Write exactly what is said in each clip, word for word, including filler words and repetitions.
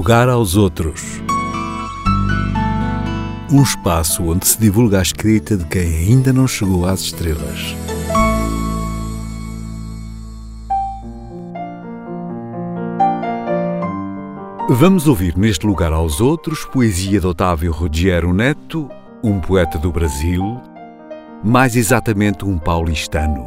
Lugar aos outros. Um espaço onde se divulga a escrita de quem ainda não chegou às estrelas. Vamos ouvir neste Lugar aos Outros poesia de Otávio Ruggiero Neto, um poeta do Brasil, mais exatamente um paulistano.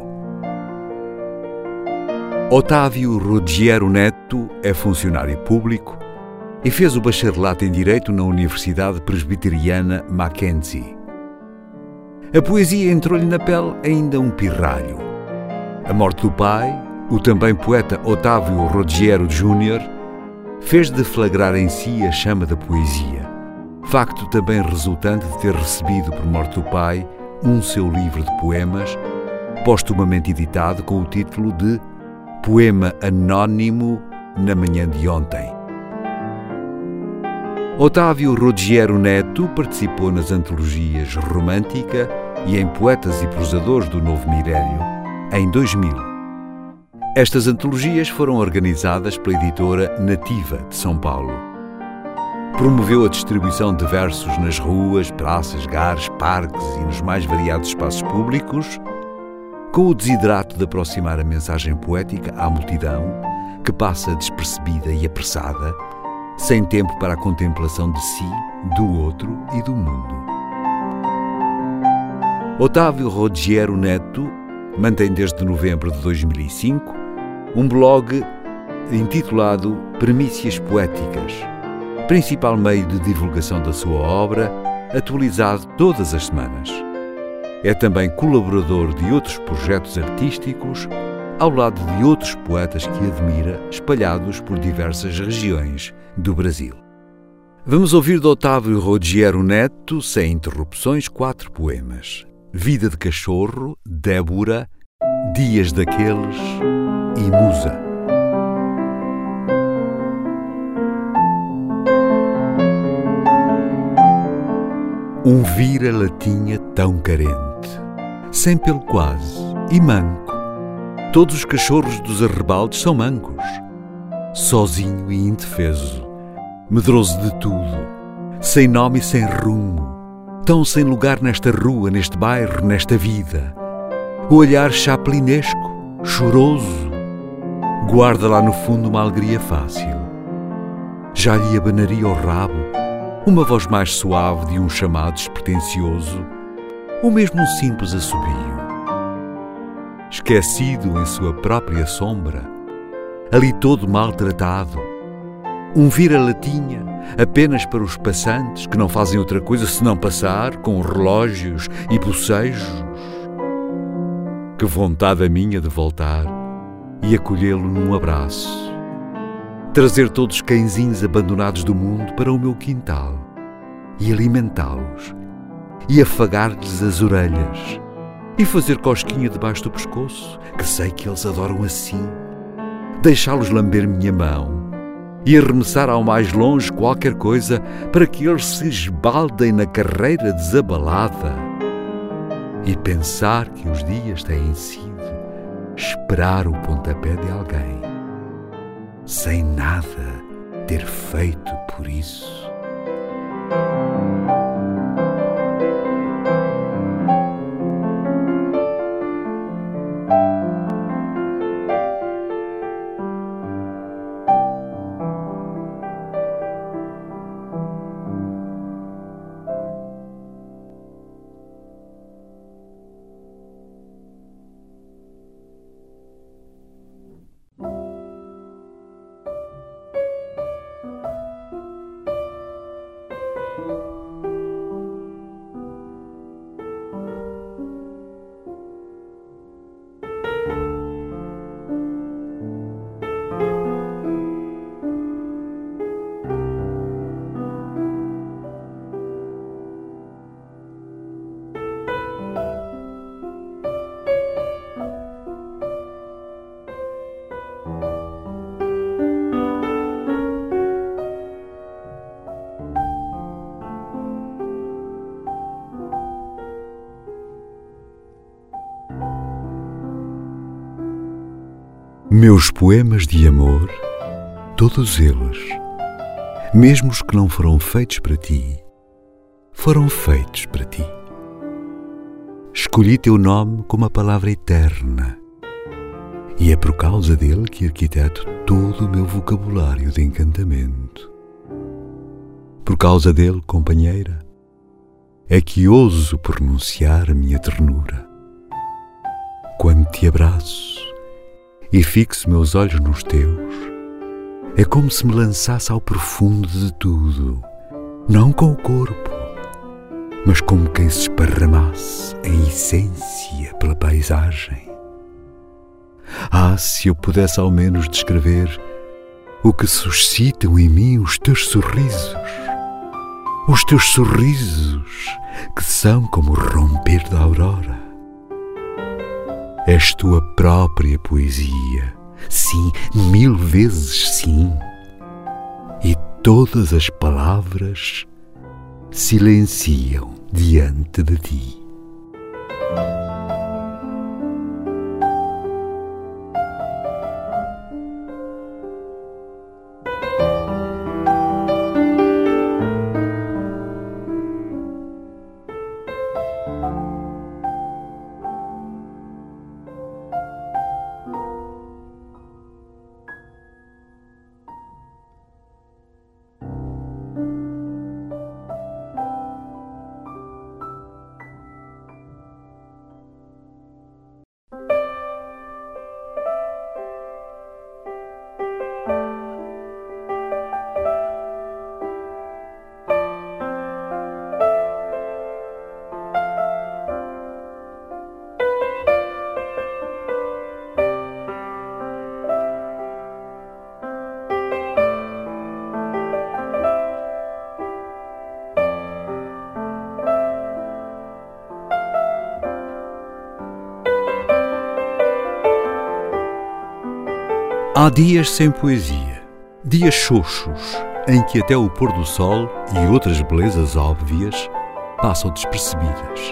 Otávio Ruggiero Neto é funcionário público e fez o bacharelato em Direito na Universidade Presbiteriana Mackenzie. A poesia entrou-lhe na pele ainda um pirralho. A morte do pai, o também poeta Otávio Ruggiero Júnior, fez deflagrar em si a chama da poesia, facto também resultante de ter recebido por morte do pai um seu livro de poemas, postumamente editado com o título de Poema Anónimo na Manhã de Ontem. Otávio Ruggiero Neto participou nas antologias Romântica e em Poetas e Prosadores do Novo Milénio, em dois mil. Estas antologias foram organizadas pela editora Nativa de São Paulo. Promoveu a distribuição de versos nas ruas, praças, gares, parques e nos mais variados espaços públicos, com o desidrato de aproximar a mensagem poética à multidão, que passa despercebida e apressada, sem tempo para a contemplação de si, do outro e do mundo. Otávio Ruggiero Neto mantém desde novembro de dois mil e cinco um blog intitulado Primícias Poéticas, principal meio de divulgação da sua obra, atualizado todas as semanas. É também colaborador de outros projetos artísticos, ao lado de outros poetas que admira, espalhados por diversas regiões do Brasil. Vamos ouvir de Otávio Ruggiero Neto, sem interrupções, quatro poemas: Vida de Cachorro, Débora, Dias Daqueles e Musa. Um vira-latinha tão carente, sem pelo quase e manco. Todos os cachorros dos arrebaldes são mancos. Sozinho e indefeso, medroso de tudo, sem nome e sem rumo, tão sem lugar nesta rua, neste bairro, nesta vida. O olhar chaplinesco, choroso, guarda lá no fundo uma alegria fácil. Já lhe abanaria o rabo uma voz mais suave de um chamado despretensioso, ou mesmo um simples assobio. Esquecido em sua própria sombra, ali todo maltratado, um vira-latinha apenas para os passantes que não fazem outra coisa senão passar com relógios e bocejos. Que vontade a minha de voltar e acolhê-lo num abraço, trazer todos os cãezinhos abandonados do mundo para o meu quintal e alimentá-los e afagar-lhes as orelhas e fazer cosquinha debaixo do pescoço, que sei que eles adoram assim, deixá-los lamber minha mão e arremessar ao mais longe qualquer coisa para que eles se esbaldem na carreira desabalada e pensar que os dias têm sido esperar o pontapé de alguém, sem nada ter feito por isso. Meus poemas de amor, todos eles, mesmo os que não foram feitos para ti, foram feitos para ti. Escolhi teu nome como a palavra eterna, e é por causa dele que arquiteto todo o meu vocabulário de encantamento. Por causa dele, companheira, é que ouso pronunciar a minha ternura. Quando te abraço e fixo meus olhos nos teus, é como se me lançasse ao profundo de tudo, não com o corpo, mas como quem se esparramasse em essência pela paisagem. Ah, se eu pudesse ao menos descrever o que suscitam em mim os teus sorrisos, os teus sorrisos que são como o romper da aurora. És tua própria poesia, sim, mil vezes sim, e todas as palavras silenciam diante de ti. Há dias sem poesia, dias xoxos, em que até o pôr do sol e outras belezas óbvias passam despercebidas.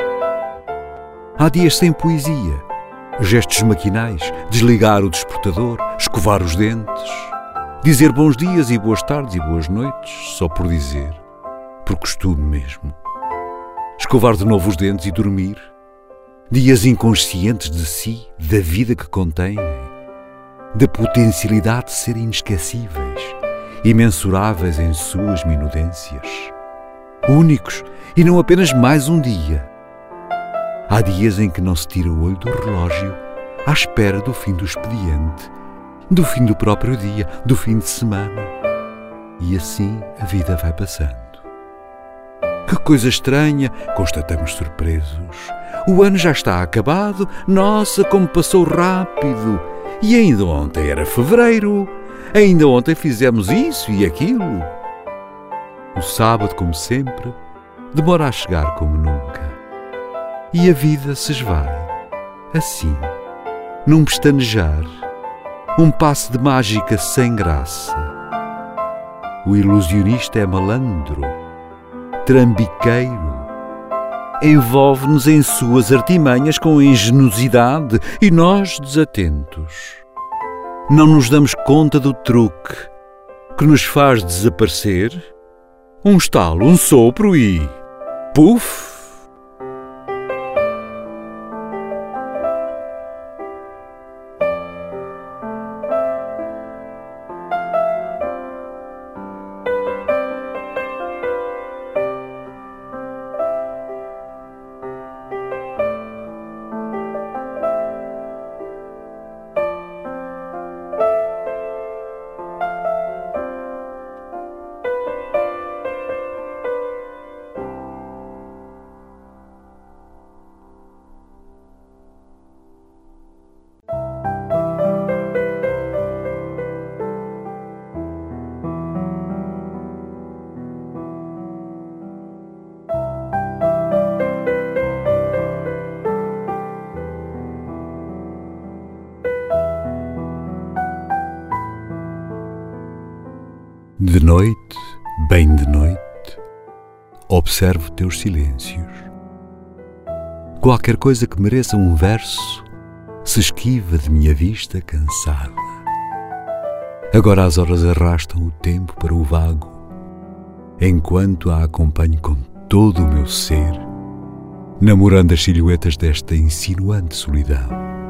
Há dias sem poesia, gestos maquinais, desligar o despertador, escovar os dentes, dizer bons dias e boas tardes e boas noites, só por dizer, por costume mesmo. Escovar de novo os dentes e dormir, dias inconscientes de si, da vida que contêm, da potencialidade de serem inesquecíveis, imensuráveis em suas minudências, únicos e não apenas mais um dia. Há dias em que não se tira o olho do relógio à espera do fim do expediente, do fim do próprio dia, do fim de semana. E assim a vida vai passando. Que coisa estranha, constatamos surpresos. O ano já está acabado, nossa, como passou rápido! E ainda ontem era fevereiro, ainda ontem fizemos isso e aquilo. O sábado, como sempre, demora a chegar como nunca. E a vida se esvai, assim, num pestanejar, um passe de mágica sem graça. O ilusionista é malandro, trambiqueiro, envolve-nos em suas artimanhas com engenhosidade e nós desatentos. Não nos damos conta do truque que nos faz desaparecer. Um estalo, um sopro e... puf! De noite, bem de noite, observo teus silêncios. Qualquer coisa que mereça um verso se esquiva de minha vista cansada. Agora as horas arrastam o tempo para o vago enquanto a acompanho com todo o meu ser, namorando as silhuetas desta insinuante solidão.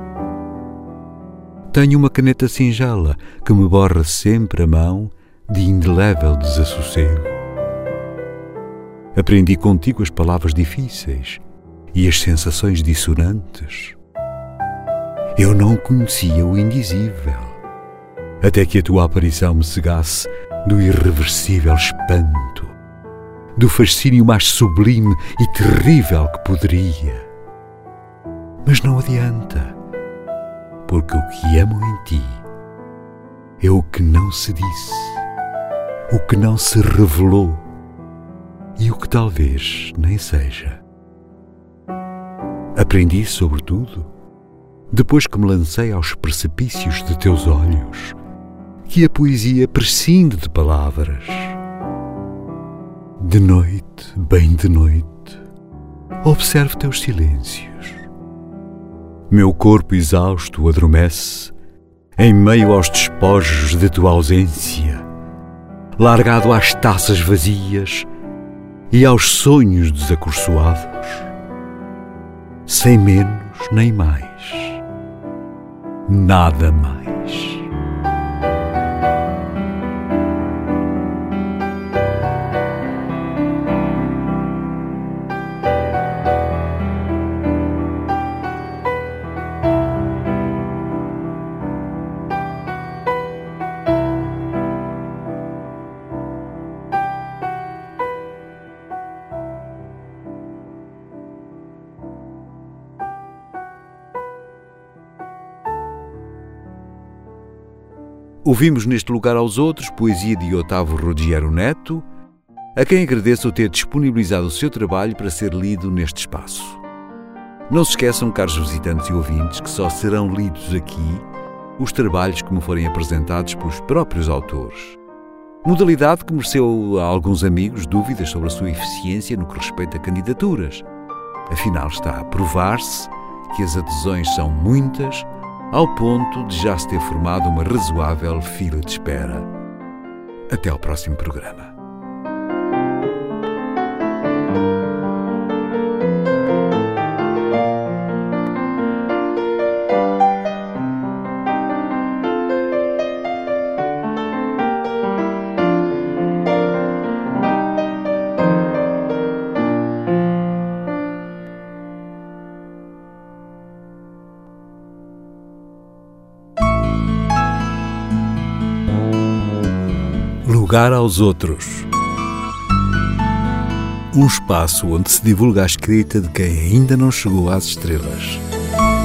Tenho uma caneta singela que me borra sempre a mão de indelével desassossego. Aprendi contigo as palavras difíceis e as sensações dissonantes. Eu não conhecia o indizível, até que a tua aparição me cegasse do irreversível espanto, do fascínio mais sublime e terrível que poderia. Mas não adianta, porque o que amo em ti é o que não se disse, o que não se revelou e o que talvez nem seja. Aprendi, sobretudo, depois que me lancei aos precipícios de teus olhos, que a poesia prescinde de palavras. De noite, bem de noite, observo teus silêncios. Meu corpo exausto adormece em meio aos despojos de tua ausência, largado às taças vazias e aos sonhos desacursoados, sem menos nem mais, nada mais. Ouvimos neste Lugar aos Outros, poesia de Otávio Ruggiero Neto, a quem agradeço ter disponibilizado o seu trabalho para ser lido neste espaço. Não se esqueçam, caros visitantes e ouvintes, que só serão lidos aqui os trabalhos que me forem apresentados pelos próprios autores. Modalidade que mereceu a alguns amigos dúvidas sobre a sua eficiência no que respeita a candidaturas. Afinal, está a provar-se que as adesões são muitas, ao ponto de já se ter formado uma razoável fila de espera. Até ao próximo programa. Lugar aos Outros. Um espaço onde se divulga a escrita de quem ainda não chegou às estrelas.